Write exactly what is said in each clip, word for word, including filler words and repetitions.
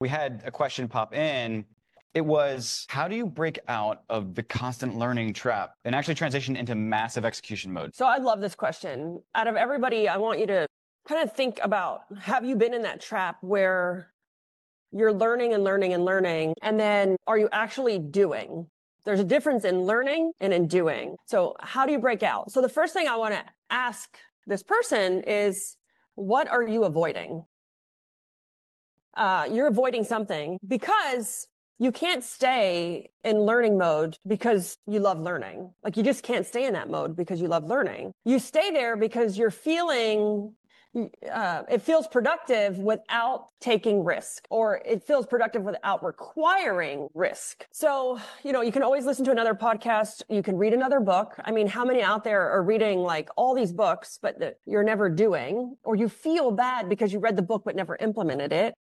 We had a question pop in. It was, how do you break out of the constant learning trap and actually transition into massive execution mode? So I love this question. Out of everybody, I want you to kind of think about, have you been in that trap where you're learning and learning and learning, and then are you actually doing? There's a difference in learning and in doing. So how do you break out? So the first thing I want to ask this person is, what are you avoiding? Uh, you're avoiding something because you can't stay in learning mode because you love learning. Like, you just can't stay in that mode because you love learning. You stay there because you're feeling, uh, it feels productive without taking risk, or it feels productive without requiring risk. So, you know, you can always listen to another podcast. You can read another book. I mean, how many out there are reading like all these books, but that you're never doing, or you feel bad because you read the book but never implemented it?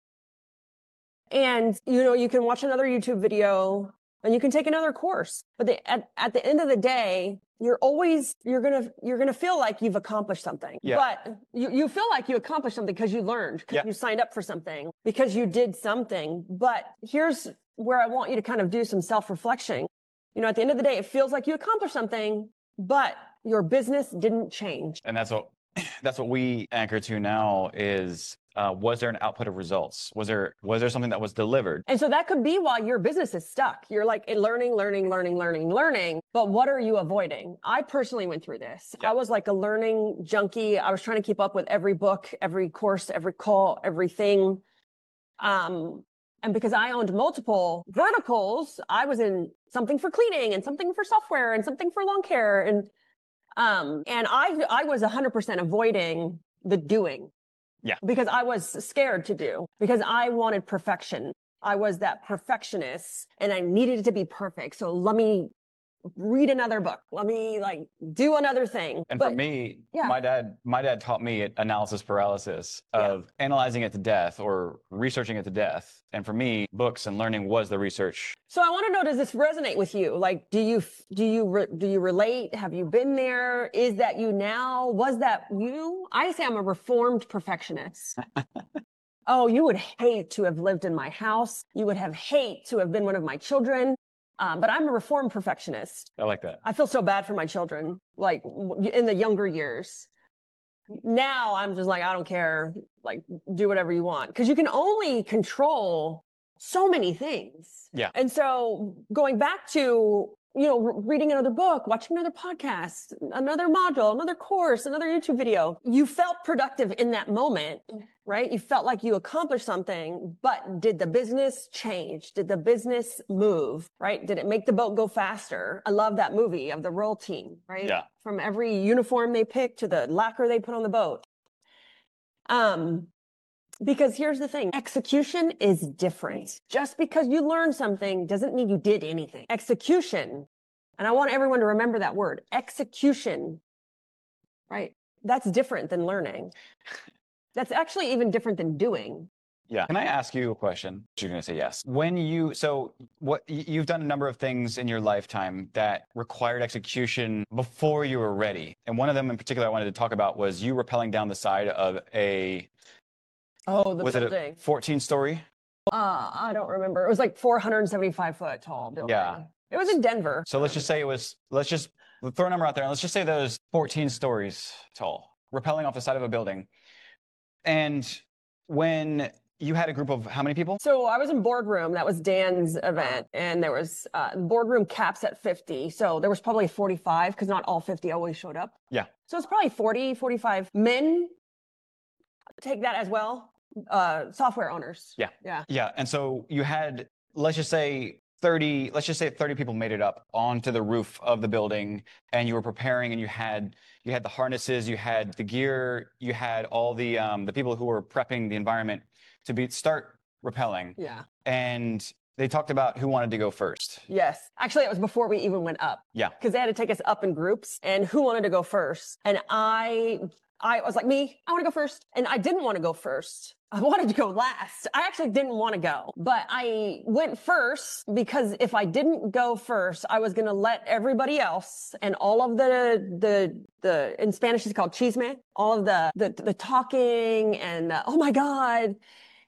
And, you know, you can watch another YouTube video and you can take another course, but the, at, at the end of the day, you're always, you're going to, you're going to feel like you've accomplished something, yeah. but you, you feel like you accomplished something because you learned, because yeah. you signed up for something, because you did something. But here's where I want you to kind of do some self-reflection. You know, at the end of the day, it feels like you accomplished something, but your business didn't change. And that's what, that's what we anchor to now is, Uh, was there an output of results? Was there was there something that was delivered? And so that could be why your business is stuck. You're like learning, learning, learning, learning, learning. But what are you avoiding? I personally went through this. Yeah. I was like a learning junkie. I was trying to keep up with every book, every course, every call, everything. Um, and because I owned multiple verticals, I was in something for cleaning and something for software and something for lawn care. And um, and I I was one hundred percent avoiding the doing. Yeah. Because I was scared to do, because I wanted perfection. I was that perfectionist and I needed it to be perfect. So let me read another book. Let me like do another thing. And but, for me, yeah. my dad, my dad taught me analysis paralysis of yeah. analyzing it to death or researching it to death. And for me, books and learning was the research. So I want to know, does this resonate with you? Like, do you, do you, re- do you relate? Have you been there? Is that you now? Was that you? I say I'm a reformed perfectionist. Oh, you would hate to have lived in my house. You would have hate to have been one of my children. Um, but I'm a reformed perfectionist. I like that. I feel so bad for my children, like in the younger years. Now I'm just like, I don't care. Like, do whatever you want. Because you can only control so many things. Yeah. And so going back to, you know, re- reading another book, watching another podcast, another module, another course, another YouTube video, you felt productive in that moment, right? You felt like you accomplished something, but did the business change? Did the business move, right? Did it make the boat go faster? I love that movie of the roll team, right? Yeah. From every uniform they pick to the lacquer they put on the boat. Um, because here's the thing, execution is different. Just because you learned something doesn't mean you did anything. Execution, and I want everyone to remember that word, execution, right? That's different than learning. That's actually even different than doing. Yeah. Can I ask you a question? You're going to say yes. When you, so what you've done a number of things in your lifetime that required execution before you were ready. And one of them in particular I wanted to talk about was you rappelling down the side of a, oh, the was building. it a fourteen story? Uh, I don't remember. It was like four hundred seventy-five foot tall building. Yeah. It was in Denver. So let's just say it was, let's just throw a number out there and let's just say that it was fourteen stories tall, rappelling off the side of a building. And when you had a group of how many people? So I was in boardroom. That was Dan's event. And there was, uh, boardroom caps at fifty. So there was probably forty-five because not all fifty always showed up. Yeah. So it's probably forty, forty-five men. Take that as well. Uh, software owners. Yeah. Yeah. Yeah. And so you had, let's just say thirty, let's just say thirty people made it up onto the roof of the building and you were preparing and you had, you had the harnesses, you had the gear, you had all the, um, the people who were prepping the environment to be, start rappelling. Yeah. And they talked about who wanted to go first. Yes. Actually, it was before we even went up. Yeah. Because they had to take us up in groups and who wanted to go first. And I, I was like, me, I want to go first. And I didn't want to go first. I wanted to go last. I actually didn't want to go, but I went first because if I didn't go first, I was going to let everybody else and all of the, the, the, in Spanish it's called chisme, all of the, the, the talking and, uh, oh my God,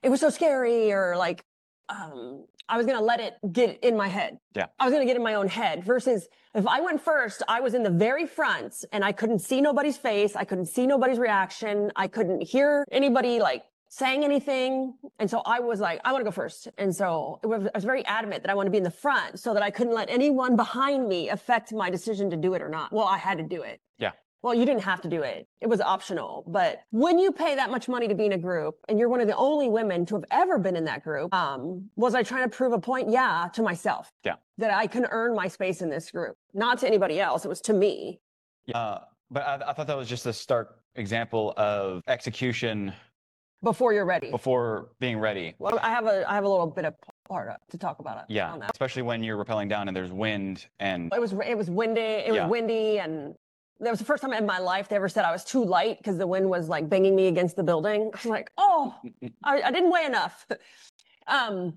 it was so scary, or like, um, I was going to let it get in my head. Yeah. I was going to get in my own head versus if I went first, I was in the very front and I couldn't see nobody's face. I couldn't see nobody's reaction. I couldn't hear anybody like saying anything. And so I was like, I want to go first. And so it was, I was very adamant that I want to be in the front so that I couldn't let anyone behind me affect my decision to do it or not. Well, I had to do it. Yeah. Well, you didn't have to do it. It was optional. But when you pay that much money to be in a group and you're one of the only women to have ever been in that group, um, was I trying to prove a point? Yeah, to myself. Yeah. That I can earn my space in this group, not to anybody else. It was to me. Uh, but I, I thought that was just a stark example of execution Before you're ready. before being ready. Well, I have a I have a little bit of part to talk about it. Yeah, on that. especially when you're rappelling down and there's wind and It was it was windy. It was Yeah. windy, and that was the first time in my life they ever said I was too light because the wind was like banging me against the building. I was like, oh, I, I didn't weigh enough. um,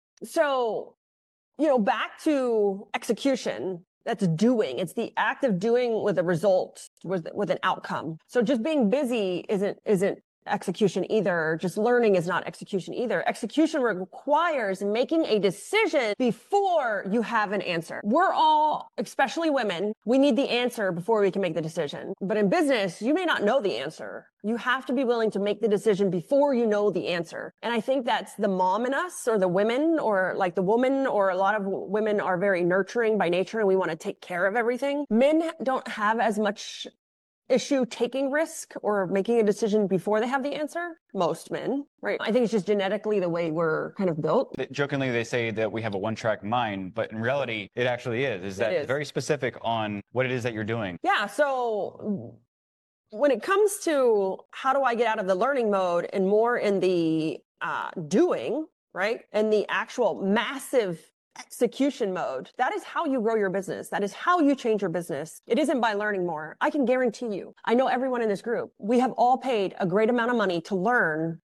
so you know, back to execution. That's doing. It's the act of doing with a result, with with an outcome. So just being busy isn't isn't execution either. Just learning is not execution either. Execution requires making a decision before you have an answer. We're all, especially women, we need the answer before we can make the decision. But in business, you may not know the answer. You have to be willing to make the decision before you know the answer. And I think that's the mom in us, or the women, or like the woman, or a lot of women are very nurturing by nature and we want to take care of everything. Men don't have as much issue taking risk or making a decision before they have the answer. Most men, right? I think it's just genetically the way we're kind of built. jokingly they say that we have a one-track mind, but in reality it actually is. Is that It is. very specific on what it is that you're doing? Yeah. So when it comes to how do I get out of the learning mode and more in the uh, doing, right? And the actual massive execution mode, that is how you grow your business. That is how you change your business. It isn't by learning more. I can guarantee you, I know everyone in this group, we have all paid a great amount of money to learn.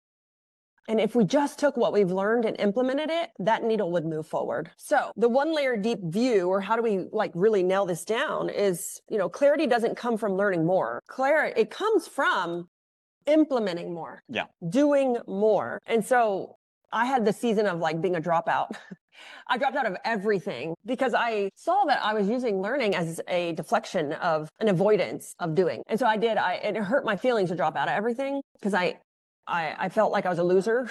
And if we just took what we've learned and implemented it, that needle would move forward. So the one layer deep view, or how do we like really nail this down, is, you know, clarity doesn't come from learning more. Clarity, it comes from implementing more, Yeah. doing more. And so I had the season of like being a dropout. I dropped out of everything because I saw that I was using learning as a deflection of an avoidance of doing. And so I did, I, it hurt my feelings to drop out of everything because I, I, I felt like I was a loser.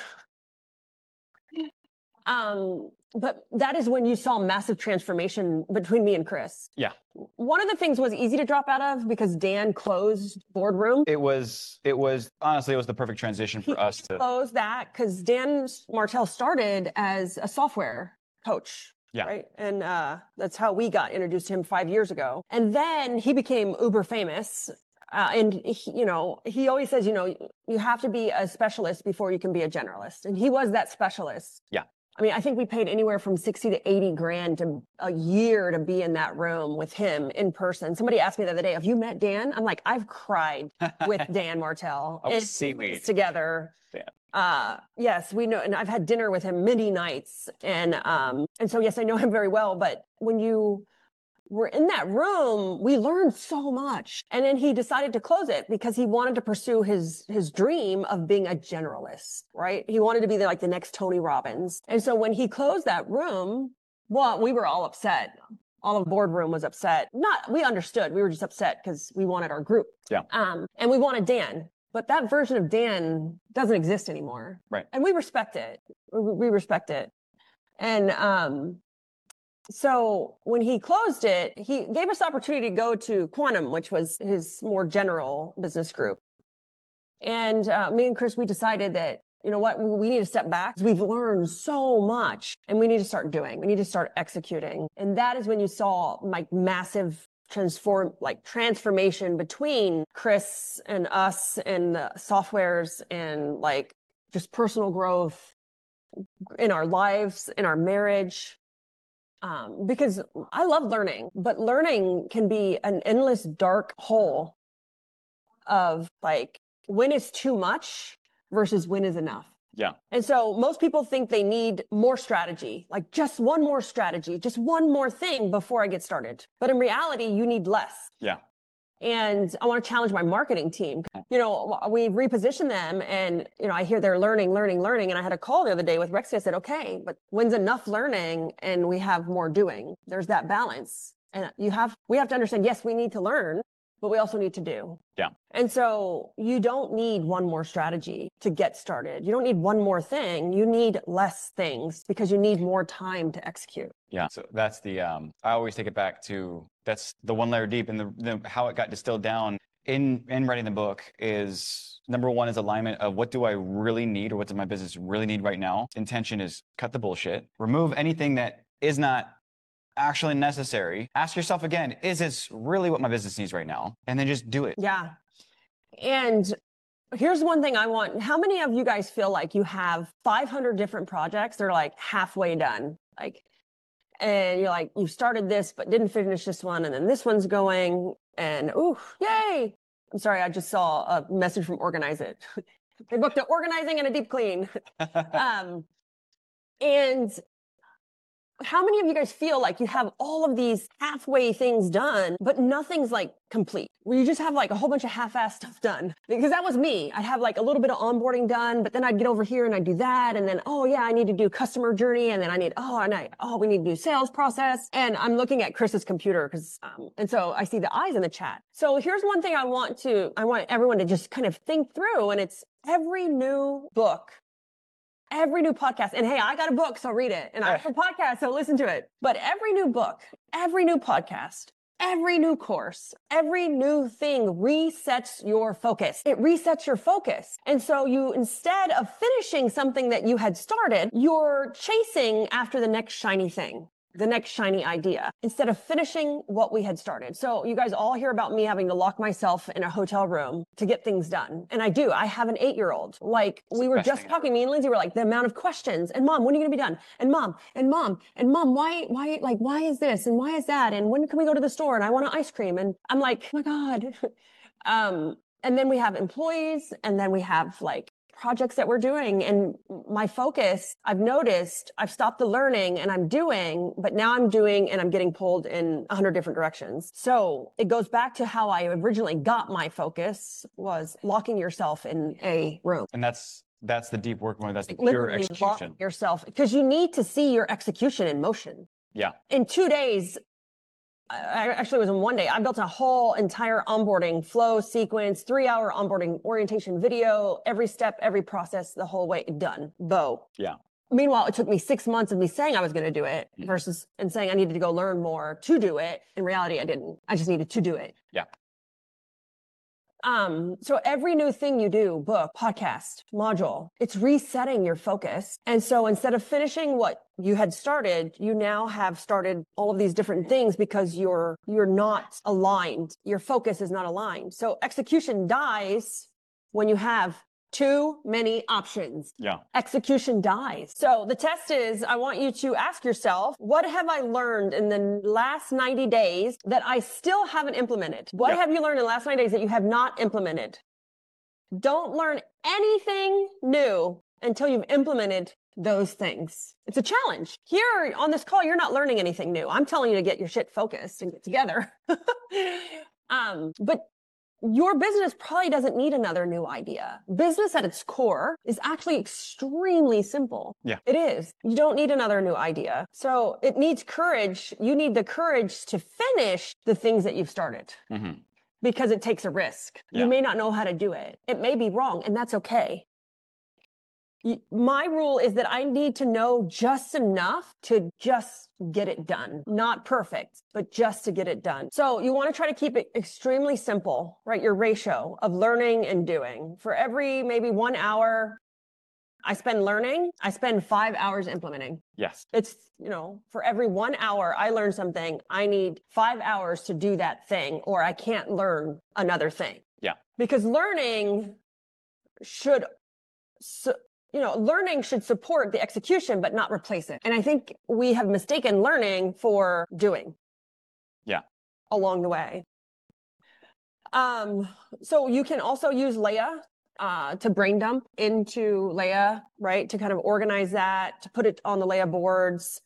um, but that is when you saw massive transformation between me and Chris. Yeah. One of the things was easy to drop out of because Dan closed Boardroom. It was, it was, honestly, it was the perfect transition for He us to, closed that because Dan Martell started as a software coach. Yeah. Right. And uh, that's how we got introduced to him five years ago. And then he became uber famous. Uh, and, he, you know, he always says, you know, you have to be a specialist before you can be a generalist. And he was that specialist. Yeah. I mean, I think we paid anywhere from sixty to eighty grand to a year to be in that room with him in person. Somebody asked me the other day, have you met Dan? I'm like, I've cried with Dan Martell. Oh, It's seaweed. together. Yeah. Uh, yes, we know. And I've had dinner with him many nights. And, um, and so, yes, I know him very well, but when you were in that room, we learned so much. And then he decided to close it because he wanted to pursue his, his dream of being a generalist, right? He wanted to be the, like the next Tony Robbins. And so when he closed that room, well, we were all upset. All of the boardroom was upset. Not, we understood. We were just upset because we wanted our group. Yeah. Um, and we wanted Dan. But that version of Dan doesn't exist anymore. Right. And we respect it. We, we respect it. And um, so when he closed it, he gave us the opportunity to go to Quantum, which was his more general business group. And uh, me and Chris, we decided that, you know what, we need to step back. We've learned so much and we need to start doing. We need to start executing. And that is when you saw like massive transform, like transformation between Chris and us and the softwares and like just personal growth in our lives, in our marriage. Um, because I love learning, but learning can be an endless dark hole of like when is too much versus when is enough. Yeah. And so most people think they need more strategy, like just one more strategy, just one more thing before I get started. But in reality, you need less. Yeah. And I want to challenge my marketing team. You know, we reposition them and, you know, I hear they're learning, learning, learning. And I had a call the other day with Rexy. I said, okay, but when's enough learning and we have more doing? There's that balance. And you have, we have to understand, yes, we need to learn, but we also need to do. Yeah. And so you don't need one more strategy to get started. You don't need one more thing. You need less things because you need more time to execute. Yeah. So that's the, um, I always take it back to, that's the one layer deep, and the, the how it got distilled down in, in writing the book is number one is alignment of what do I really need, or what does my business really need right now? Intention is cut the bullshit, remove anything that is not actually necessary. Ask yourself again, is this really what my business needs right now? And then just do it. Yeah. And here's one thing I want. How many of you guys feel like you have five hundred different projects? They're like halfway done. Like, and you're like, you started this, but didn't finish this one. And then this one's going and ooh, yay. I'm sorry. I just saw a message from Organize It. They booked an organizing and a deep clean. um, and how many of you guys feel like you have all of these halfway things done, but nothing's like complete, where you just have like a whole bunch of half-assed stuff done? Because that was me. I'd have like a little bit of onboarding done, but then I'd get over here and I'd do that. And then, oh yeah, I need to do customer journey. And then I need, oh, and I, oh, we need to do sales process. And I'm looking at Chris's computer because, um, and so I see the eyes in the chat. So here's one thing I want to, I want everyone to just kind of think through, and it's every new book, every new podcast. And hey, I got a book, so read it. And I have a podcast, so listen to it. But every new book, every new podcast, every new course, every new thing resets your focus. It resets your focus. And so you, instead of finishing something that you had started, you're chasing after the next shiny thing, the next shiny idea, instead of finishing what we had started. So you guys all hear about me having to lock myself in a hotel room to get things done. And I do. I have an eight-year-old. Like, we were just talking, me and Lindsay were like, the amount of questions. And mom, when are you gonna be done? And mom, and mom, and mom, why, why, like, why is this? And why is that? And when can we go to the store? And I want an ice cream. And I'm like, oh my God. um, and then we have employees, and then we have like projects that we're doing. And my focus, I've noticed, I've stopped the learning and I'm doing, but now I'm doing and I'm getting pulled in a hundred different directions. So it goes back to how I originally got my focus, was locking yourself in a room. And that's, that's the deep work mode. That's the Like, pure literally execution. lock yourself, because you need to see your execution in motion. Yeah. In two days, I actually was in one day. I built a whole entire onboarding flow sequence, three hour onboarding orientation video, every step, every process, the whole way done. Bow. Yeah. Meanwhile, it took me six months of me saying I was going to do it Mm. versus and saying I needed to go learn more to do it. In reality, I didn't. I just needed to do it. Yeah. Um, so every new thing you do, book, podcast, module, it's resetting your focus. And so instead of finishing what you had started, you now have started all of these different things because you're, you're not aligned. Your focus is not aligned. So execution dies when you have too many options. Yeah. Execution dies. So the test is, I want you to ask yourself, what have I learned in the last ninety days that I still haven't implemented? What Yeah. have you learned in the last ninety days that you have not implemented? Don't learn anything new until you've implemented those things. It's a challenge. Here on this call, you're not learning anything new. I'm telling you to get your shit focused and get together. um, but your business probably doesn't need another new idea. Business at its core is actually extremely simple. Yeah. It is. You don't need another new idea. So it needs courage. You need the courage to finish the things that you've started. Mm-hmm. Because it takes a risk. Yeah. You may not know how to do it. It may be wrong, and that's okay. Y- My rule is that I need to know just enough to just get it done. Not perfect, but just to get it done. So you want to try to keep it extremely simple, right? Your ratio of learning and doing. For every maybe one hour I spend learning, I spend five hours implementing. Yes. It's, you know, for every one hour I learn something, I need five hours to do that thing, or I can't learn another thing. Yeah. Because learning should, su- you know, learning should support the execution, but not replace it. And I think we have mistaken learning for doing. Yeah. Along the way. Um, so you can also use Leia uh, to brain dump into Leia, right? To kind of organize that, to put it on the Leia boards.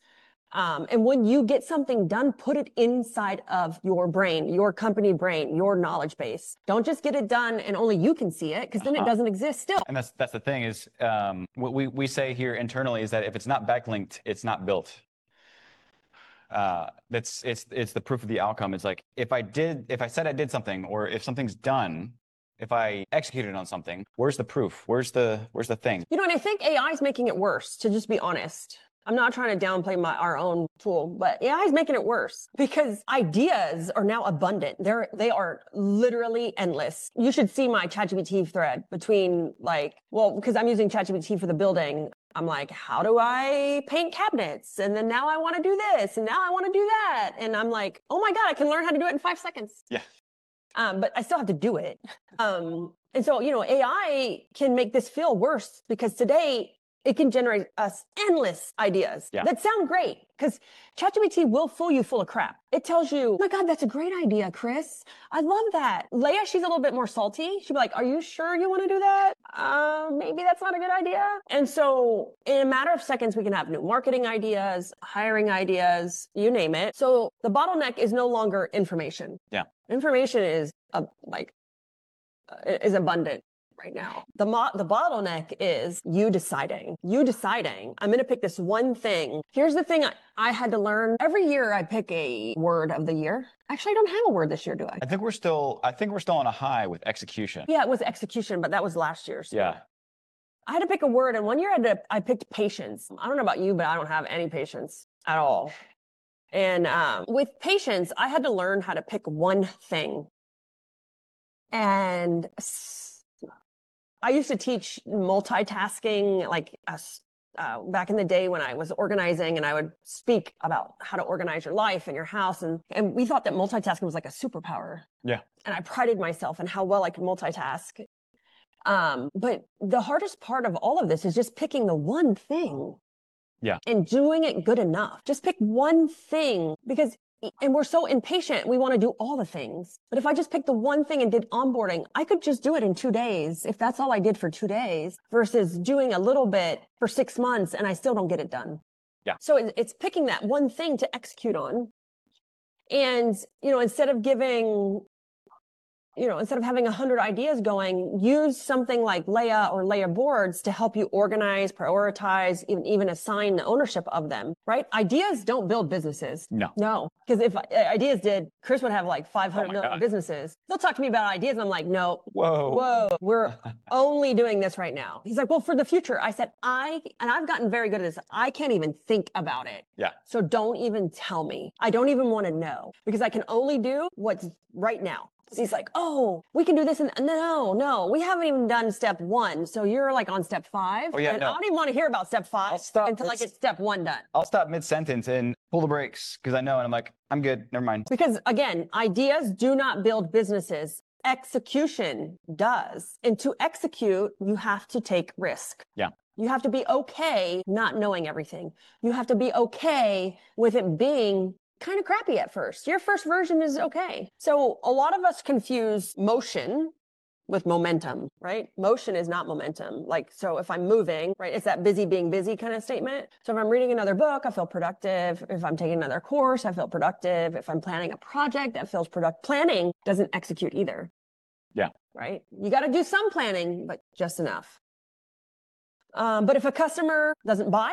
Um, and when you get something done, put it inside of your brain, your company brain, your knowledge base. Don't just get it done and only you can see it, because then Uh-huh. it doesn't exist still. And that's that's the thing is, um, what we, we say here internally is that if it's not backlinked, it's not built. Uh, that's it's it's the proof of the outcome. It's like if I did, if I said I did something, or if something's done, if I executed on something, where's the proof? Where's the where's the thing? You know, and I think A I is making it worse, to just be honest. I'm not trying to downplay my our own tool, but A I is making it worse because ideas are now abundant. They're they are literally endless. You should see my ChatGPT thread between like, well, because I'm using ChatGPT for the building. I'm like, how do I paint cabinets? And then now I want to do this, and now I want to do that. And I'm like, oh my God, I can learn how to do it in five seconds. Yeah. Um, but I still have to do it. Um, and so, you know, A I can make this feel worse because today it can generate us endless ideas Yeah. that sound great, because ChatGPT will fool you full of crap. It tells you, oh my God, that's a great idea, Chris. I love that. Leia, she's a little bit more salty. She'll be like, are you sure you want to do that? Uh, maybe that's not a good idea. And so in a matter of seconds, we can have new marketing ideas, hiring ideas, you name it. So the bottleneck is no longer information. Yeah. Information is uh, like, uh, is abundant right now. The mo- the bottleneck is you deciding, you deciding, I'm going to pick this one thing. Here's the thing I, I had to learn. Every year I pick a word of the year. Actually, I don't have a word this year, do I? I think we're still I think we're still on a high with execution. Yeah, it was execution, but that was last year's. Yeah. I had to pick a word, and one year I, had to, I picked patience. I don't know about you, but I don't have any patience at all. And um, with patience, I had to learn how to pick one thing. And I used to teach multitasking, like uh, back in the day when I was organizing, and I would speak about how to organize your life and your house. And, and we thought that multitasking was like a superpower. Yeah. And I prided myself in how well I could multitask. Um, but the hardest part of all of this is just picking the one thing. Yeah. And doing it good enough. Just pick one thing, because and we're so impatient. We want to do all the things. But if I just picked the one thing and did onboarding, I could just do it in two days. If that's all I did for two days versus doing a little bit for six months and I still don't get it done. Yeah. So it's picking that one thing to execute on. And, you know, instead of giving, you know, instead of having a hundred ideas going, use something like Leia or Leia boards to help you organize, prioritize, even, even assign the ownership of them, right? Ideas don't build businesses. No. No. Because if uh, ideas did, Chris would have like five hundred Oh my million God. businesses. They'll talk to me about ideas. And I'm like, no, Whoa. whoa, we're only doing this right now. He's like, well, for the future. I said, I, and I've gotten very good at this. I can't even think about it. Yeah. So don't even tell me. I don't even want to know, because I can only do what's right now. He's like, oh, we can do this. And no, no, we haven't even done step one. So you're like on step five. Oh, yeah, and no. I don't even want to hear about step I'll five stop. until I It's- get step one done. I'll stop mid-sentence and pull the brakes because I know, and I'm like, I'm good. Never mind. Because again, ideas do not build businesses. Execution does. And to execute, you have to take risk. Yeah. You have to be okay not knowing everything. You have to be okay with it being kind of crappy at first. Your first version is okay. So a lot of us confuse motion with momentum, right? Motion is not momentum. Like, so if I'm moving, right, it's that busy being busy kind of statement. So if I'm reading another book, I feel productive. If I'm taking another course, I feel productive. If I'm planning a project, that feels productive. Planning doesn't execute either. Yeah. Right? You got to do some planning, but just enough. Um, but if a customer doesn't buy,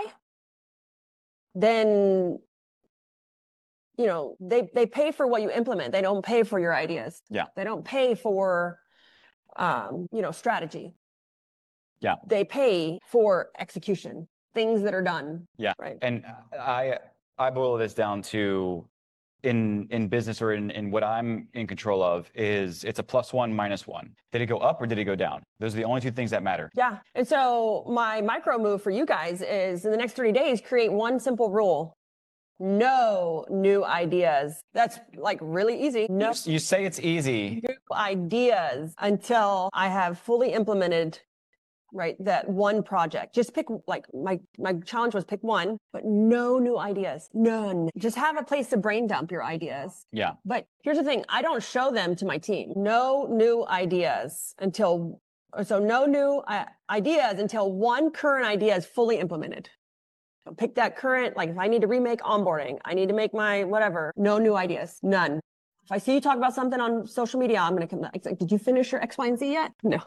then you know, they, they pay for what you implement. They don't pay for your ideas. Yeah. They don't pay for, um, you know, strategy. Yeah. They pay for execution, things that are done. Yeah. Right. And I I boil this down to in in business or in, in what I'm in control of is it's a plus one minus one. Did it go up or did it go down? Those are the only two things that matter. Yeah. And so my micro move for you guys is in the next thirty days, create one simple rule. No new ideas. That's like really easy. No You, you say it's easy. new ideas until I have fully implemented, right, that one project. Just pick, like my, my challenge was pick one, but no new ideas. None. Just have a place to brain dump your ideas. Yeah. But here's the thing. I don't show them to my team. No new ideas until, so no new uh, ideas until one current idea is fully implemented. Pick that current, like if I need to remake onboarding, I need to make my whatever, no new ideas, none. If I see you talk about something on social media, I'm going to come back. It's like, did you finish your X, Y, and Z yet? No.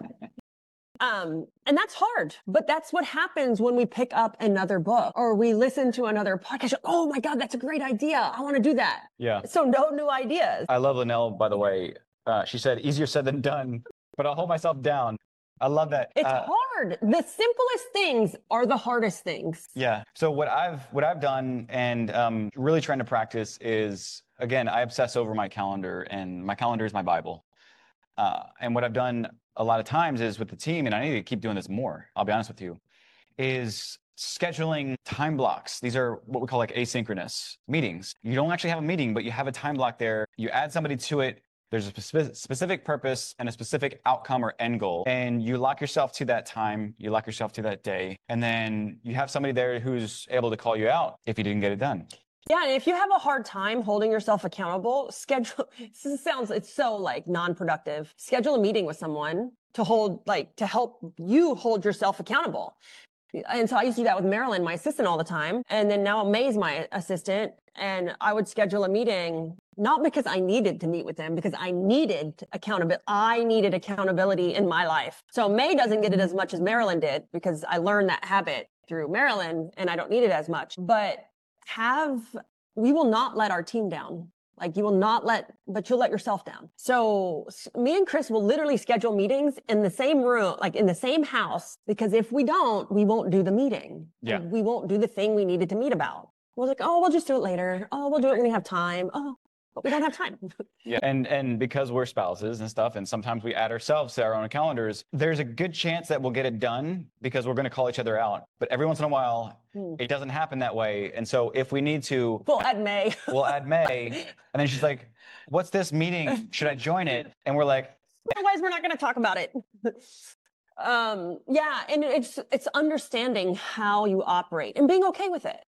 Um, and that's hard, but that's what happens when we pick up another book or we listen to another podcast. Oh my God, that's a great idea. I want to do that. Yeah. So no new ideas. I love Linnell, by the way. Uh, she said, easier said than done, but I'll hold myself down. I love that. It's uh, hard. The simplest things are the hardest things. Yeah. So what I've what I've done and um, really trying to practice is, again, I obsess over my calendar, and my calendar is my Bible. Uh, and what I've done a lot of times is with the team, and I need to keep doing this more, I'll be honest with you, is scheduling time blocks. These are what we call like asynchronous meetings. You don't actually have a meeting, but you have a time block there. You add somebody to it. There's a specific, specific purpose and a specific outcome or end goal. And you lock yourself to that time. You lock yourself to that day. And then you have somebody there who's able to call you out if you didn't get it done. Yeah, and if you have a hard time holding yourself accountable, schedule, this sounds, it's so like non-productive. Schedule a meeting with someone to hold, like, to help you hold yourself accountable. And so I used to do that with Marilyn, my assistant, all the time. And then now May's my assistant. And I would schedule a meeting, not because I needed to meet with them, because I needed accountability. I needed accountability in my life. So May doesn't get it as much as Marilyn did because I learned that habit through Marilyn and I don't need it as much. But have, we will not let our team down. Like you will not let, but you'll let yourself down. So me and Chris will literally schedule meetings in the same room, like in the same house, because if we don't, we won't do the meeting. Yeah. We won't do the thing we needed to meet about. We're like, oh, we'll just do it later. Oh, we'll do it when we have time. Oh, but we don't have time. Yeah. And and because we're spouses and stuff, and sometimes we add ourselves to our own calendars, there's a good chance that we'll get it done because we're going to call each other out. But every once in a while, hmm. it doesn't happen that way. And so if we need to, we'll add May. we'll add May. And then she's like, what's this meeting? Should I join it? And we're like, otherwise we're not going to talk about it. um, yeah. And it's, it's understanding how you operate and being okay with it.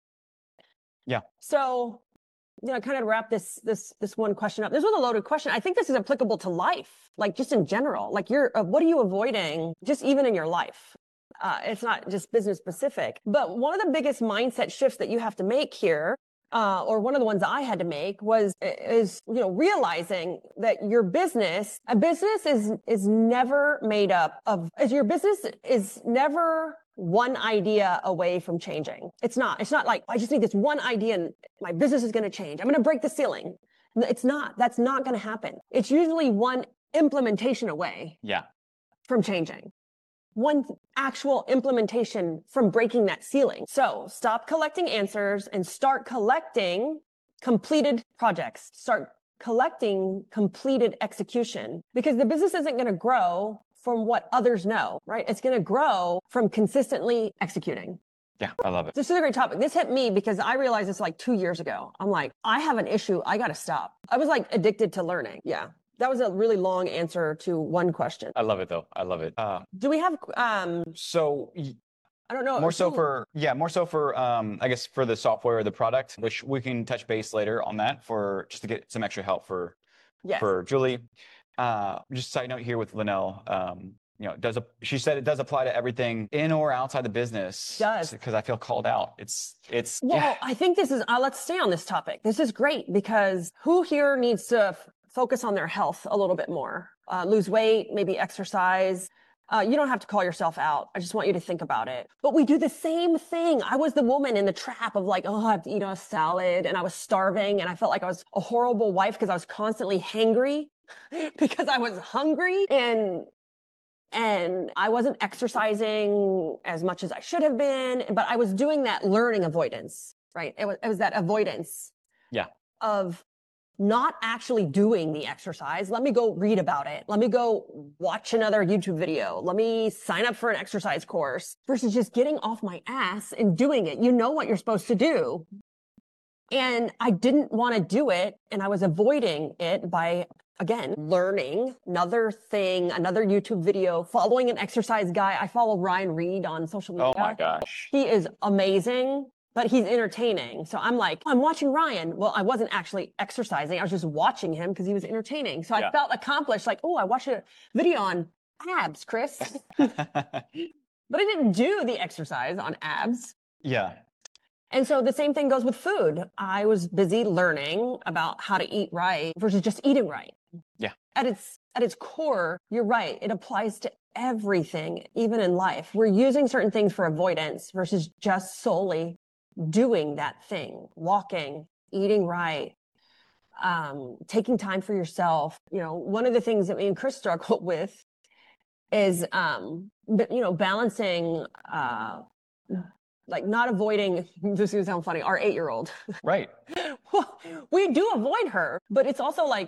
Yeah. So, you know, kind of wrap this, this, this one question up. This was a loaded question. I think this is applicable to life, like just in general, like you're, uh, what are you avoiding just even in your life? Uh, it's not just business specific, but one of the biggest mindset shifts that you have to make here, uh, or one of the ones I had to make was, is, you know, realizing that your business, a business is, is never made up of, is your business is never one idea away from changing. It's not, it's not like, I just need this one idea and my business is going to change. I'm going to break the ceiling. It's not, that's not going to happen. It's usually one implementation away yeah, from changing. One actual implementation from breaking that ceiling. So stop collecting answers and start collecting completed projects. Start collecting completed execution because the business isn't going to grow from what others know, right? It's going to grow from consistently executing. Yeah, I love it. This is a great topic. This hit me because I realized this like two years ago. I'm like, I have an issue. I got to stop. I was like addicted to learning. Yeah. That was a really long answer to one question. I love it though. I love it. Uh, Do we have, um, so I don't know. More so for, yeah, more so for, um, I guess for the software or the product, which we can touch base later on that for just to get some extra help for, yes. for Julie. Uh, just a side note here with Linnell, um, you know, does a, she said it does apply to everything in or outside the business. Does. Because I feel called out. It's, it's, well, yeah. I think this is, uh, let's stay on this topic. This is great because who here needs to f- focus on their health a little bit more, uh, lose weight, maybe exercise. Uh, you don't have to call yourself out. I just want you to think about it. But we do the same thing. I was the woman in the trap of like, oh, I have to eat a salad and I was starving and I felt like I was a horrible wife because I was constantly hangry because I was hungry and and I wasn't exercising as much as I should have been, but I was doing that learning avoidance, right? It was, it was that avoidance yeah. of not actually doing the exercise. Let me go read about it. Let me go watch another YouTube video. Let me sign up for an exercise course versus just getting off my ass and doing it. You know what you're supposed to do. And I didn't want to do it. And I was avoiding it by, again, learning another thing, another YouTube video, following an exercise guy. I follow Ryan Reed on social media. Oh my gosh. He is amazing. But he's entertaining. So I'm like, I'm watching Ryan. Well, I wasn't actually exercising. I was just watching him because he was entertaining. So yeah. I felt accomplished. Like, oh, I watched a video on abs, Chris. But I didn't do the exercise on abs. Yeah. And so the same thing goes with food. I was busy learning about how to eat right versus just eating right. Yeah. At its at its core, you're right. It applies to everything, even in life. We're using certain things for avoidance versus just solely doing that thing, walking, eating right, um, taking time for yourself. You know, one of the things that me and Chris struggle with is, um, you know, balancing, uh, like not avoiding, this is gonna sound funny, our eight-year-old. Right. Well, we do avoid her, but it's also like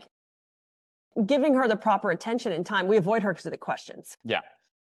giving her the proper attention and time. We avoid her because of the questions. Yeah.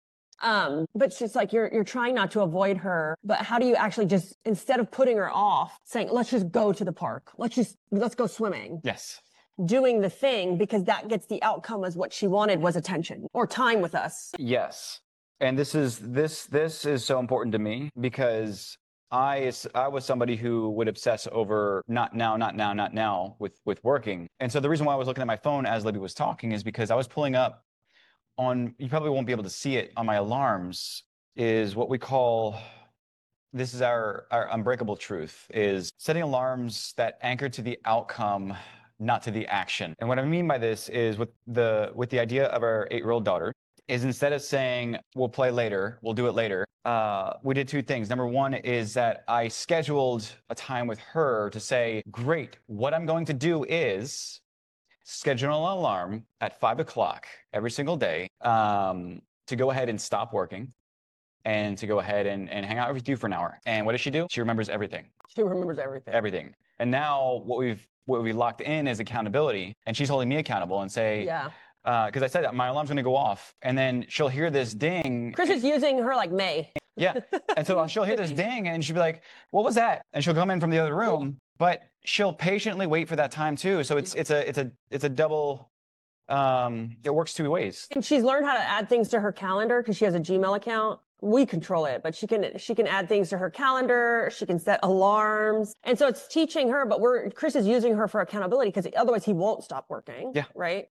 Um, but she's like, you're, you're trying not to avoid her, but how do you actually just, instead of putting her off, saying, let's just go to the park. Let's just, let's go swimming. Yes. Doing the thing because that gets the outcome as what she wanted was attention or time with us. Yes. And this is, this, this is so important to me because I, I was somebody who would obsess over not now, not now, not now with, with working. And so the reason why I was looking at my phone as Libby was talking is because I was pulling up on, you probably won't be able to see it on my alarms, is what we call, this is our, our unbreakable truth, is setting alarms that anchor to the outcome, not to the action. And what I mean by this is with the, with the idea of our eight-year-old daughter, is instead of saying, we'll play later, we'll do it later, uh, we did two things. Number one is that I scheduled a time with her to say, great, what I'm going to do is schedule an alarm at five o'clock every single day um, to go ahead and stop working and to go ahead and, and hang out with you for an hour. And what does she do? She remembers everything. She remembers everything. Everything. And now what we've what we locked in is accountability, and she's holding me accountable and say, yeah. Because uh, I said that my alarm's going to go off, and then she'll hear this ding. Chris is using her like May. Yeah, and so she'll hear this ding, and she'll be like, "What was that?" And she'll come in from the other room, but she'll patiently wait for that time too. So it's it's a it's a it's a double. Um, it works two ways. And she's learned how to add things to her calendar because she has a Gmail account. We control it, but she can she can add things to her calendar. She can set alarms, and so it's teaching her. But we're Chris is using her for accountability because otherwise he won't stop working. Yeah. Right.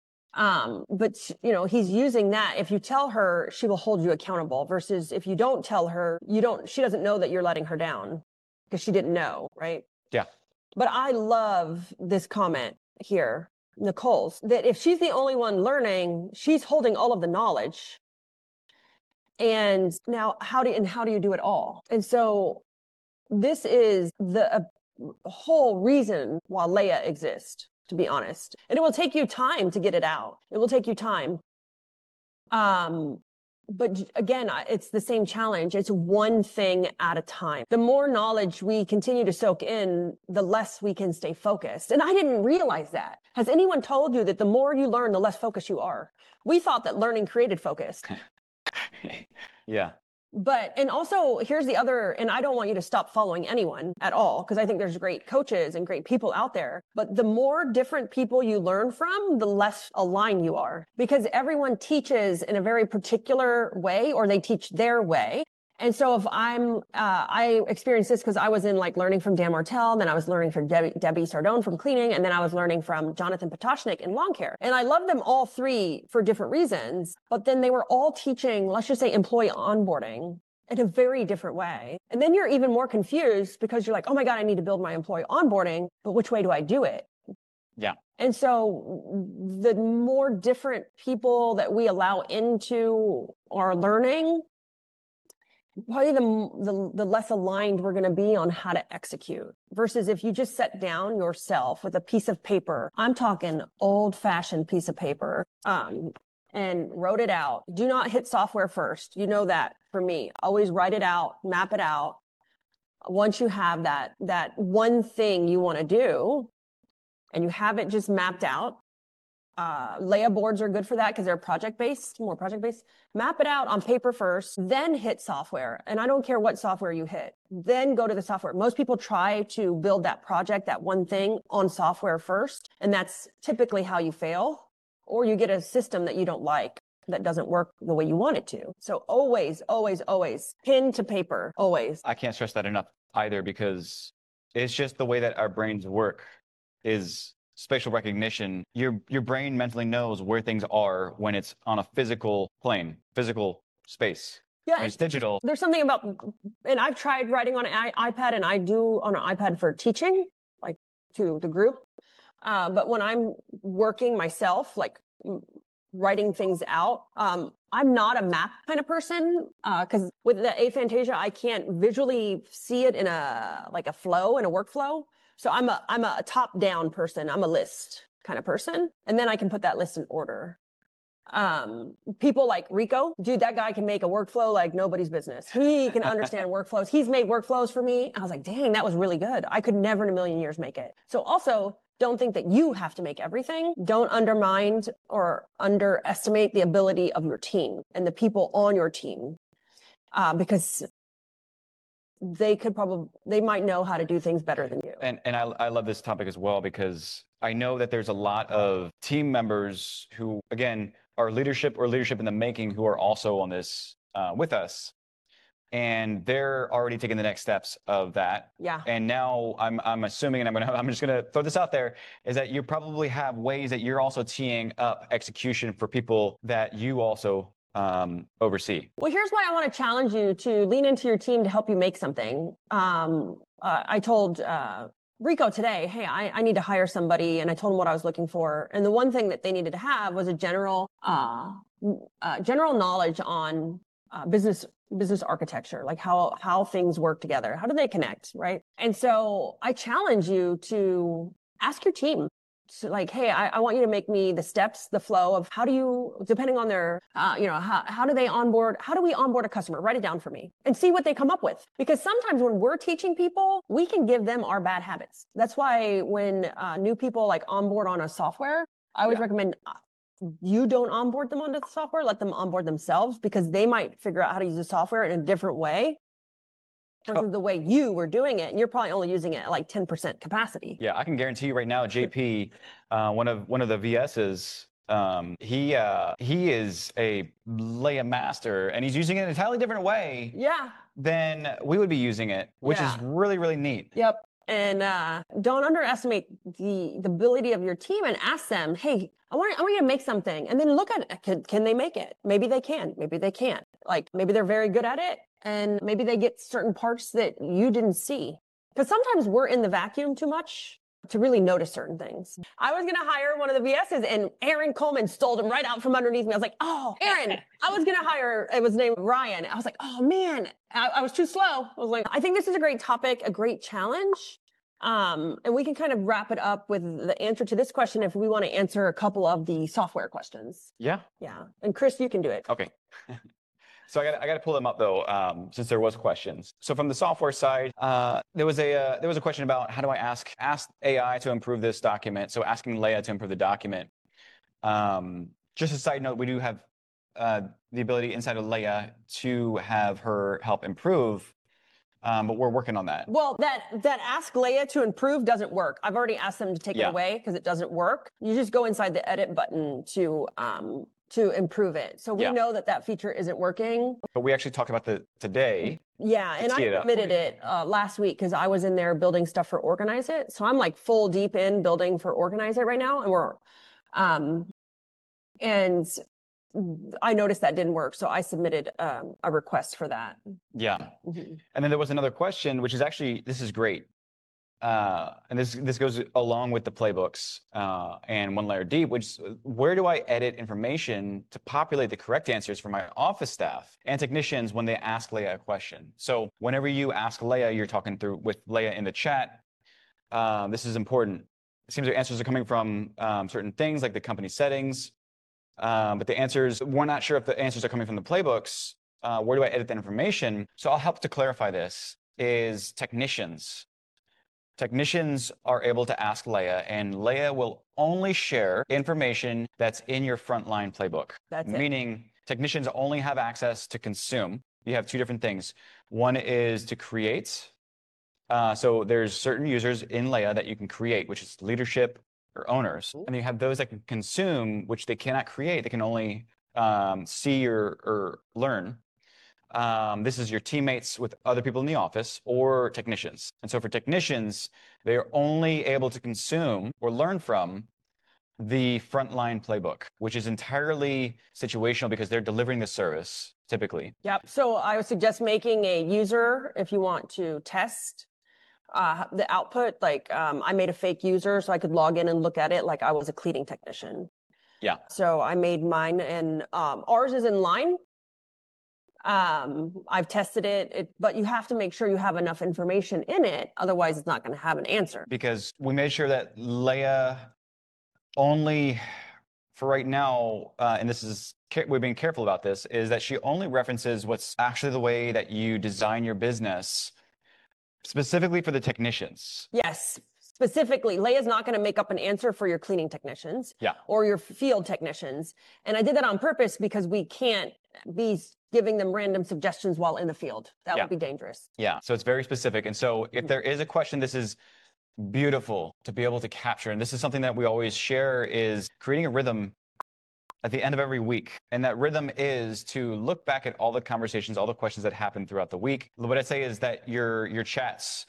Um, but you know, he's using that. If you tell her, she will hold you accountable versus if you don't tell her, you don't, she doesn't know that you're letting her down because she didn't know. Right. Yeah. But I love this comment here, Nicole's, that if she's the only one learning, she's holding all of the knowledge. And now how do, and how do you do it all? And so this is the uh, whole reason why Leia exists, to be honest. And it will take you time to get it out. It will take you time. Um, but again, it's the same challenge. It's one thing at a time. The more knowledge we continue to soak in, the less we can stay focused. And I didn't realize that. Has anyone told you that the more you learn, the less focused you are? We thought that learning created focus. Yeah. But, and also here's the other, and I don't want you to stop following anyone at all, because I think there's great coaches and great people out there. But the more different people you learn from, the less aligned you are, because everyone teaches in a very particular way, or they teach their way. And so if I'm, uh, I experienced this because I was in like learning from Dan Martell, then I was learning from Debbie, Debbie Sardone from cleaning, and then I was learning from Jonathan Potoshnik in lawn care. And I love them all three for different reasons, but then they were all teaching, let's just say employee onboarding in a very different way. And then you're even more confused because you're like, oh my God, I need to build my employee onboarding, but which way do I do it? Yeah. And so the more different people that we allow into our learning, probably the, the, the less aligned we're going to be on how to execute versus if you just set down yourself with a piece of paper. I'm talking old fashioned piece of paper, um, and wrote it out. Do not hit software first. You know that for me, always write it out, map it out. Once you have that, that one thing you want to do and you have it just mapped out, Uh, Leia boards are good for that because they're project-based, more project-based. Map it out on paper first, then hit software. And I don't care what software you hit. Then go to the software. Most people try to build that project, that one thing on software first. And that's typically how you fail. Or you get a system that you don't like that doesn't work the way you want it to. So always, always, always, pen to paper, always. I can't stress that enough either because it's just the way that our brains work is spatial recognition. Your your brain mentally knows where things are when it's on a physical plane, physical space. Yeah, it's digital. There's something about, and I've tried writing on an I- iPad, and I do on an iPad for teaching, like to the group. Uh, but when I'm working myself, like writing things out, um, I'm not a map kind of person, because uh, with the aphantasia, I can't visually see it in a like a flow, in a workflow. So I'm a I'm a top-down person. I'm a list kind of person, and then I can put that list in order. Um, people like Rico, dude, that guy can make a workflow like nobody's business. He can understand workflows. He's made workflows for me. I was like, dang, that was really good. I could never in a million years make it. So also, don't think that you have to make everything. Don't undermine or underestimate the ability of your team and the people on your team, uh, because they could probably, they might know how to do things better than you. And and I, I love this topic as well, because I know that there's a lot of team members who, again, are leadership or leadership in the making, who are also on this uh, with us. And they're already taking the next steps of that. Yeah. And now I'm I'm assuming, and I'm gonna I'm just gonna throw this out there, is that you probably have ways that you're also teeing up execution for people that you also um, oversee. Well, here's why I want to challenge you to lean into your team to help you make something. Um, uh, I told uh, Rico today, hey, I, I need to hire somebody, and I told him what I was looking for. And the one thing that they needed to have was a general uh, uh, general knowledge on uh, business business architecture, like how how things work together. How do they connect, right? And so I challenge you to ask your team. So like, hey, I, I want you to make me the steps, the flow of how do you, depending on their, uh, you know, how, how do they onboard, how do we onboard a customer? Write it down for me and see what they come up with. Because sometimes when we're teaching people, we can give them our bad habits. That's why when uh, new people like onboard on a software, I always yeah. recommend you don't onboard them onto the software, let them onboard themselves, because they might figure out how to use the software in a different way versus oh. the way you were doing it. And you're probably only using it at like ten percent capacity. Yeah, I can guarantee you right now, J P, uh, one of one of the V Ss, um, he uh, he is a Leia master, and he's using it in an entirely different way yeah. than we would be using it, which yeah. is really, really neat. Yep. And uh, don't underestimate the, the ability of your team, and ask them, hey, I want, I want you to make something. And then look at it. Can, can they make it? Maybe they can. Maybe they can't. Like, maybe they're very good at it, and maybe they get certain parts that you didn't see. Because sometimes we're in the vacuum too much to really notice certain things. I was going to hire one of the V Ss, and Aaron Coleman stole him right out from underneath me. I was like, oh, Aaron, I was going to hire, it was named Ryan. I was like, oh man, I, I was too slow. I was like, I think this is a great topic, a great challenge. Um, and we can kind of wrap it up with the answer to this question if we want to answer a couple of the software questions. Yeah. Yeah. And Chris, you can do it. Okay. So I got I got to pull them up though, um, since there was questions. So from the software side, uh, there was a uh, there was a question about how do I ask ask A I to improve this document. So asking Leia to improve the document. Um, just a side note, we do have uh, the ability inside of Leia to have her help improve. Um, but we're working on that. Well, that that ask Leia to improve doesn't work. I've already asked them to take yeah. it away because it doesn't work. You just go inside the edit button to um, to improve it. So we yeah. know that that feature isn't working. But we actually talked about the today. Yeah, and I submitted it uh, last week because I was in there building stuff for Organize It. So I'm like full deep in building for Organize It right now, and we're um, and. I noticed that didn't work, so I submitted um, a request for that. Yeah, mm-hmm. And then there was another question, which is actually, this is great. Uh, and this this goes along with the playbooks uh, and One Layer Deep, which is, where do I edit information to populate the correct answers for my office staff and technicians when they ask Leia a question? So whenever you ask Leia, you're talking through with Leia in the chat. Uh, this is important. It seems like answers are coming from um, certain things like the company settings. Um, but the answers, we're not sure if the answers are coming from the playbooks. Uh, where do I edit that information? So I'll help to clarify this, is technicians. Technicians are able to ask Leia, and Leia will only share information that's in your frontline playbook. That's it. Meaning technicians only have access to consume. You have two different things. One is to create. Uh, so there's certain users in Leia that you can create, which is leadership, or owners. And you have those that can consume, which they cannot create. They can only um, see or, or learn. Um, this is your teammates with other people in the office or technicians. And so for technicians, they are only able to consume or learn from the frontline playbook, which is entirely situational because they're delivering the service typically? Yep. So I would suggest making a user if you want to test uh, the output. Like um, I made a fake user so I could log in and look at it like I was a cleaning technician. Yeah. So I made mine, and um, ours is in line. Um, I've tested it, it, but you have to make sure you have enough information in it. Otherwise, it's not going to have an answer. Because we made sure that Leia only, for right now, uh, and this is, we're being careful about this, is that she only references what's actually the way that you design your business, specifically for the technicians. Yes. Specifically, Leia's not going to make up an answer for your cleaning technicians yeah. or your field technicians. And I did that on purpose because we can't be giving them random suggestions while in the field. That yeah. would be dangerous. Yeah. So it's very specific. And so if there is a question, this is beautiful to be able to capture. And this is something that we always share, is creating a rhythm at the end of every week. And that rhythm is to look back at all the conversations, all the questions that happened throughout the week. What I say is that your your chats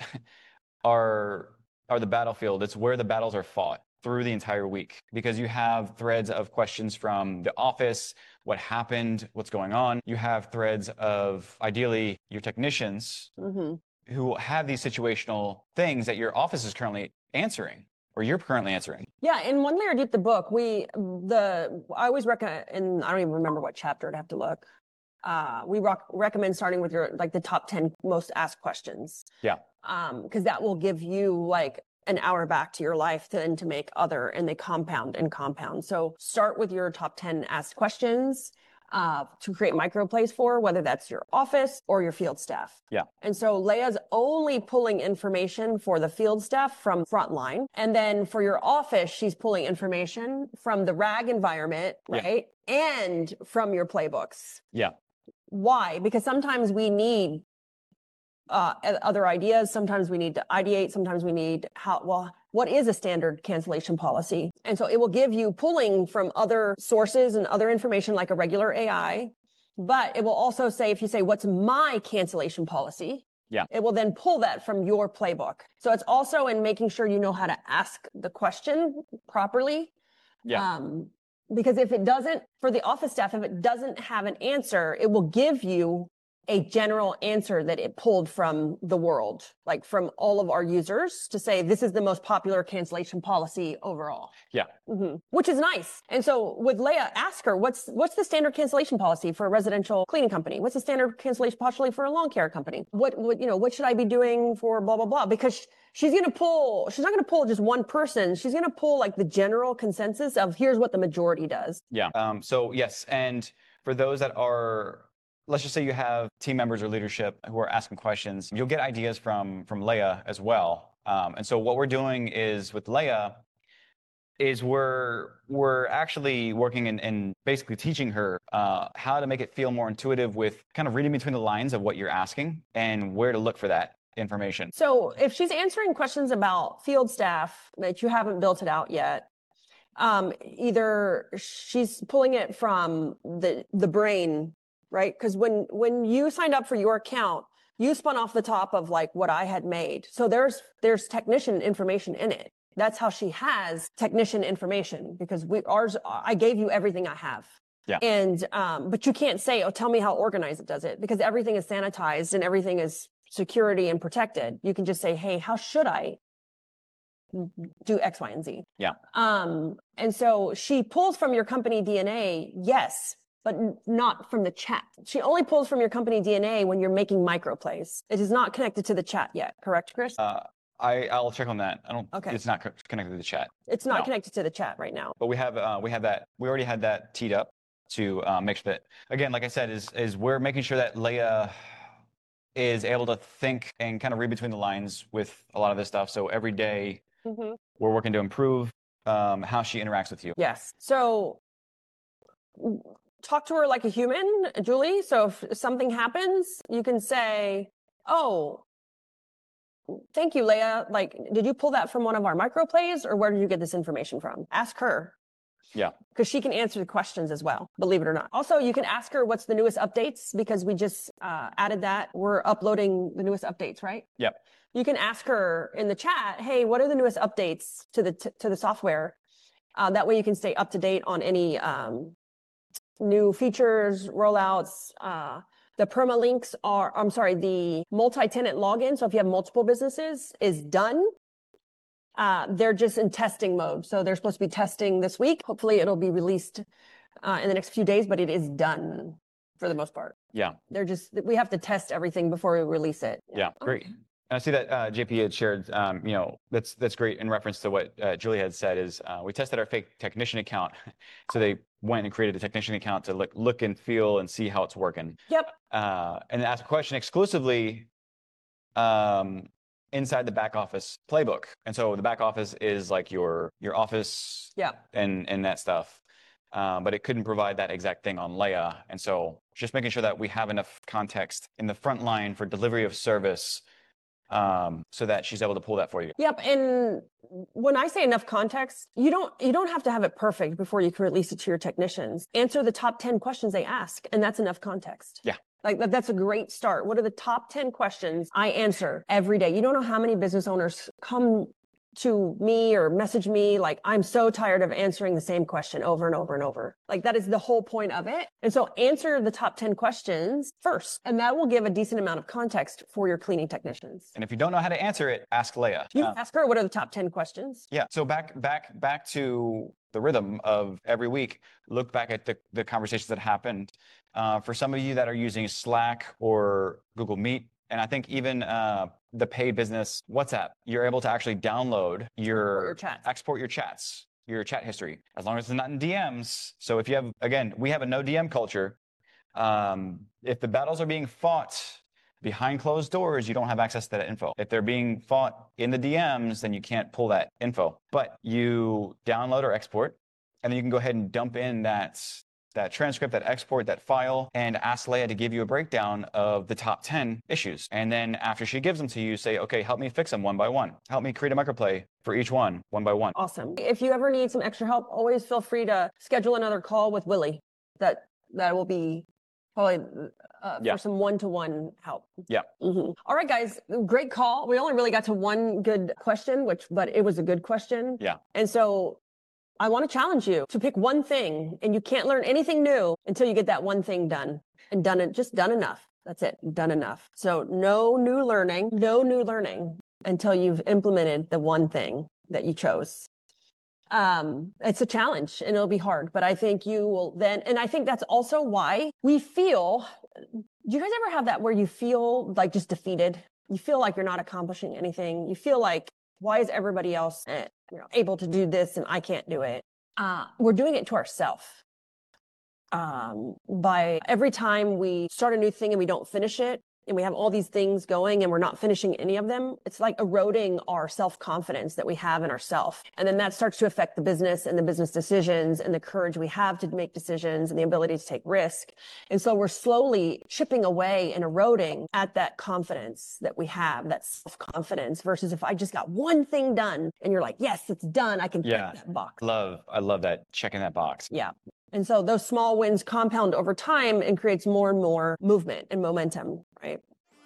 are are the battlefield. It's where the battles are fought through the entire week, because you have threads of questions from the office, what happened, what's going on. You have threads of, ideally, your technicians mm-hmm. who have these situational things that your office is currently answering, or you're currently answering. Yeah, in One Layer Deep, the book, we, the, I always recommend, and I don't even remember what chapter, I'd have to look. Uh, we rock, recommend starting with your, like the top ten most asked questions. Yeah. Um, because that will give you like an hour back to your life to then to make other, and they compound and compound. So start with your top ten asked questions uh, to create microplays for, whether that's your office or your field staff. Yeah. And so Leia's only pulling information for the field staff from Frontline. And then for your office, she's pulling information from the RAG environment, right? Yeah. And from your playbooks. Yeah. Why? Because sometimes we need Uh, other ideas. Sometimes we need to ideate. Sometimes we need how, well, what is a standard cancellation policy? And so it will give you pulling from other sources and other information like a regular A I, but it will also say, if you say, what's my cancellation policy? Yeah. It will then pull that from your playbook. So it's also in making sure you know how to ask the question properly. Yeah. Um, because if it doesn't, for the office staff, if it doesn't have an answer, it will give you a general answer that it pulled from the world, like from all of our users, to say, this is the most popular cancellation policy overall. Yeah. Mm-hmm. Which is nice. And so with Leia, ask her, what's, what's the standard cancellation policy for a residential cleaning company? What's the standard cancellation policy for a lawn care company? What, what, you know, what should I be doing for blah, blah, blah? Because she's going to pull, she's not going to pull just one person. She's going to pull like the general consensus of here's what the majority does. Yeah. Um, so yes. And for those that are, let's just say you have team members or leadership who are asking questions, you'll get ideas from, from Leia as well. Um, and so what we're doing is with Leia is we're, we're actually working and, and basically teaching her uh, how to make it feel more intuitive, with kind of reading between the lines of what you're asking and where to look for that information. So if she's answering questions about field staff that you haven't built it out yet, um, either she's pulling it from the, the brain, right? Because when, when you signed up for your account, you spun off the top of like what I had made. So there's, there's technician information in it. That's how she has technician information, because we, ours, I gave you everything I have. Yeah. And, um, but you can't say, oh, tell me how organized it does it, because everything is sanitized and everything is security and protected. You can just say, hey, how should I do X, Y, and Z? Yeah. Um, and so she pulls from your company D N A, yes, but n- not from the chat. She only pulls from your company D N A when you're making microplays. It is not connected to the chat yet, correct, Chris? Uh, I, I'll check on that. I don't, Okay. It's not co- connected to the chat. It's not No. connected to the chat right now. But we have, uh, we have that, we already had that teed up to uh, make sure that, again, like I said, is, is we're making sure that Leia is able to think and kind of read between the lines with a lot of this stuff. So every day Mm-hmm. we're working to improve um, how she interacts with you. Yes. So talk to her like a human, Julie. So if something happens, you can say, oh, thank you, Leia. Like, did you pull that from one of our microplays, or where did you get this information from? Ask her. Yeah. Because she can answer the questions as well, believe it or not. Also, you can ask her what's the newest updates, because we just uh, added that. We're uploading the newest updates, right? Yep. You can ask her in the chat, hey, what are the newest updates to the t- to the software? Uh, that way you can stay up to date on any um, new features, rollouts. Uh, the permalinks are, I'm sorry, the multi-tenant login. So if you have multiple businesses is done. Uh, they're just in testing mode. So they're supposed to be testing this week. Hopefully it'll be released uh, in the next few days, but it is done for the most part. Yeah. They're just, we have to test everything before we release it. Yeah, great. And I see that uh, J P had shared, um, you know, that's that's great in reference to what uh, Julie had said is uh, we tested our fake technician account. So they went and created a technician account to look, look and feel and see how it's working. Yep. Uh, and ask a question exclusively um, inside the back office playbook. And so the back office is like your your office Yeah. and, and that stuff. Um, but it couldn't provide that exact thing on Leia. And so just making sure that we have enough context in the front line for delivery of service um, so that she's able to pull that for you. Yep. And when I say enough context, you don't you don't have to have it perfect before you can release it to your technicians. Answer the top ten questions they ask, and that's enough context. Yeah. Like that, that's a great start. What are the top ten questions I answer every day? You don't know how many business owners come to me or message me like, I'm so tired of answering the same question over and over and over. Like that is the whole point of it. And so answer the top ten questions first, and that will give a decent amount of context for your cleaning technicians. And if you don't know how to answer it, ask Leia. You Uh, ask her, what are the top ten questions? Yeah. So back back back to the rhythm of every week, look back at the, the conversations that happened. Uh, for some of you that are using Slack or Google Meet, and I think even uh, the paid business WhatsApp, you're able to actually download your, your chats. export your chats, your chat history, as long as it's not in D Ms. So if you have, again, we have a no D M culture. Um, if the battles are being fought behind closed doors, you don't have access to that info. If they're being fought in the D Ms, then you can't pull that info. But you download or export, and then you can go ahead and dump in that that transcript, that export, that file, and ask Leia to give you a breakdown of the top ten issues. And then after she gives them to you, say, okay, help me fix them one by one. Help me create a microplay for each one, one by one. Awesome. If you ever need some extra help, always feel free to schedule another call with Willie. That that will be probably uh, Yeah. for some one-to-one help. Yeah. Mhm. All right, guys, great call. We only really got to one good question, which, but it was a good question. Yeah. And so I want to challenge you to pick one thing, and you can't learn anything new until you get that one thing done and done it, just done enough. That's it, done enough. So no new learning, no new learning until you've implemented the one thing that you chose. Um, it's a challenge and it'll be hard, but I think you will then, and I think that's also why we feel, do you guys ever have that where you feel like just defeated? You feel like you're not accomplishing anything. You feel like, why is everybody else eh, you know, able to do this and I can't do it? Uh, we're doing it to ourselves. Um, by every time we start a new thing and we don't finish it, and we have all these things going and we're not finishing any of them, it's like eroding our self-confidence that we have in ourselves. And then that starts to affect the business and the business decisions and the courage we have to make decisions and the ability to take risk. And so we're slowly chipping away and eroding at that confidence that we have, that self-confidence, versus if I just got one thing done and you're like, yes, it's done, I can Yeah. check that box. Love, I love that, checking that box. Yeah. And so those small wins compound over time and creates more and more movement and momentum, right?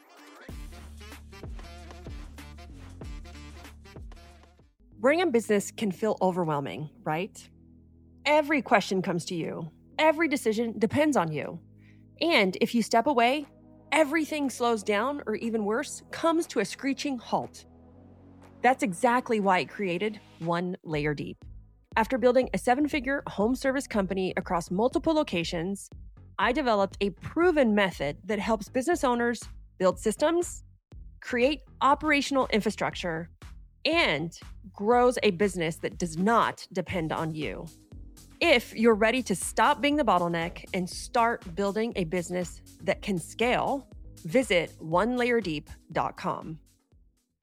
Running a business can feel overwhelming, right? Every question comes to you. Every decision depends on you. And if you step away, everything slows down, or even worse, comes to a screeching halt. That's exactly why I created One Layer Deep. After building a seven-figure home service company across multiple locations, I developed a proven method that helps business owners build systems, create operational infrastructure, and grows a business that does not depend on you. If you're ready to stop being the bottleneck and start building a business that can scale, visit one layer deep dot com.